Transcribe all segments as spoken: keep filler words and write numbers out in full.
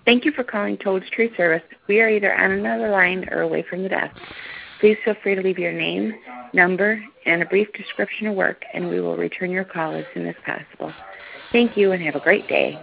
Thank you for calling Toad's Tree Service. We are either on another line or away from the desk. Please feel free to leave your name, number, and a brief description of work, and we will return your call as soon as possible. Thank you and have a great day.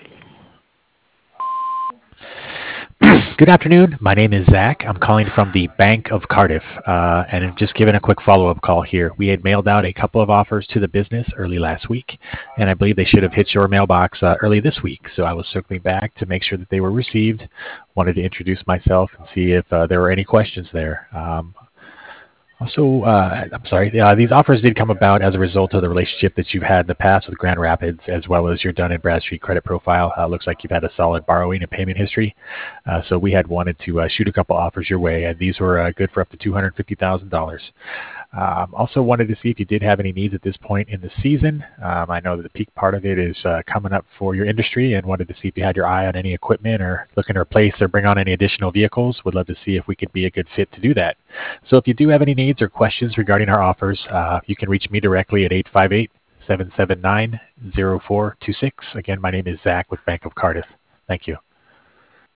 Good afternoon. My name is Zach. I'm calling from the Bank of Cardiff, uh, and I'm just giving a quick follow-up call here. We had mailed out a couple of offers to the business early last week, and I believe they should have hit your mailbox uh, early this week. So I was circling back to make sure that they were received. Wanted to introduce myself and see if uh, there were any questions there. Um, Also, uh, I'm sorry, uh, these offers did come about as a result of the relationship that you've had in the past with Grand Rapids, as well as your Dun and Bradstreet credit profile. Uh, looks like you've had a solid borrowing and payment history. Uh, so we had wanted to uh, shoot a couple offers your way, and these were uh, good for up to two hundred fifty thousand dollars. Um, also wanted to see if you did have any needs at this point in the season. Um, I know that the peak part of it is uh, coming up for your industry, and wanted to see if you had your eye on any equipment or looking to replace or bring on any additional vehicles. Would love to see if we could be a good fit to do that. So if you do have any needs or questions regarding our offers, uh, you can reach me directly at eight five eight, seven seven nine, zero four two six. Again, my name is Zach with Bank of Cardiff. Thank you.